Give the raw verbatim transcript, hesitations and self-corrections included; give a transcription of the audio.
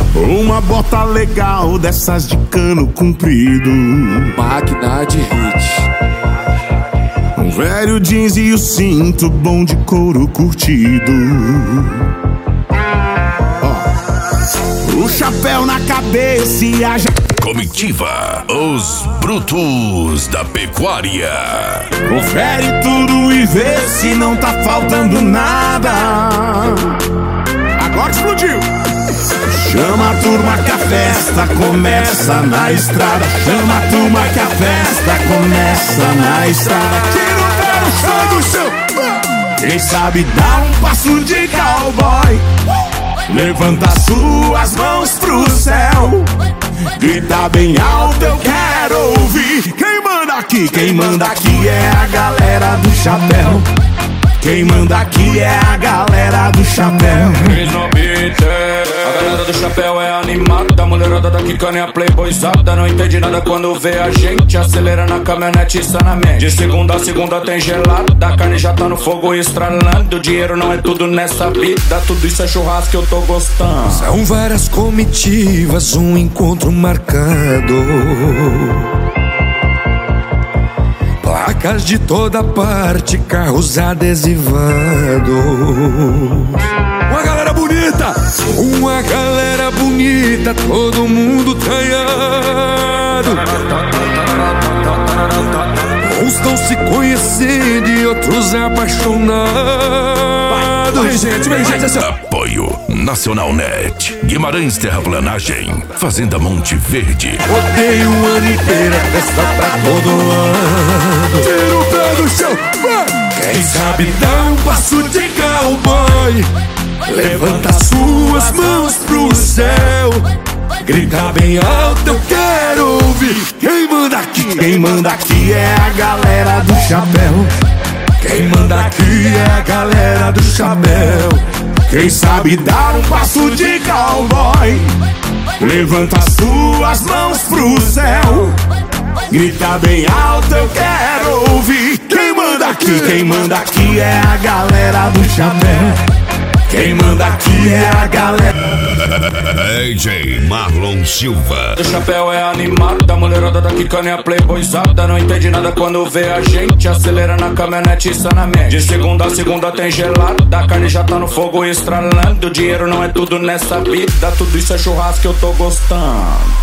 Uma bota legal dessas de cano comprido, máquina de hit. Um velho jeans e o cinto bom de couro curtido. Oh. O chapéu na cabeça e a ja... Comitiva, os brutos da pecuária. Confere tudo e vê se não tá faltando nada. Agora explodiu. Chama a turma que a festa começa na estrada. Chama a turma que a festa começa na estrada. Tira o pé no chão do chão. Quem sabe dá um passo de cowboy. Levanta suas mãos pro céu. Grita bem alto, eu quero ouvir. Quem manda aqui? Quem manda aqui é a galera do chapéu. Quem manda aqui é a galera do chapéu. A galera do chapéu é animada. A mulherada daqui caninha playboyzada. Não entende nada quando vê a gente. Acelera na caminhonete sanamente. De segunda a segunda tem gelada. A carne já tá no fogo estralando. O dinheiro não é tudo nessa vida. Tudo isso é churrasco que eu tô gostando. São várias comitivas, um encontro marcado. Placas de toda parte, carros adesivados. Uma galera bonita, uma galera bonita, todo mundo traiado. Uns estão se conhecendo e outros apaixonados. Vem gente, vem gente, assim. Apoio Nacional Net, Guimarães Terraplanagem, Fazenda Monte Verde. Rodeio o ano inteiro, é festa pra todo lado. Tira o pé do chão, vai. Quem sabe dá um passo de cowboy. Levanta suas mãos pro céu. Grita bem alto, eu quero ouvir. Quem manda aqui? Quem manda aqui é a galera do chapéu. Quem manda aqui é a galera do chapéu. Quem sabe dar um passo de cowboy. Levanta suas mãos pro céu. Grita bem alto, eu quero ouvir. Quem manda aqui? Quem manda aqui é a galera do chapéu. Quem manda aqui é a galera. D J Marlon Silva. O chapéu é animada. A mulherada daqui caninha playboyzada. Não entende nada quando vê a gente. Acelera na caminhonete sanamente. De segunda a segunda tem gelada. A carne já tá no fogo estralando. O dinheiro não é tudo nessa vida. Tudo isso é churrasco que eu tô gostando.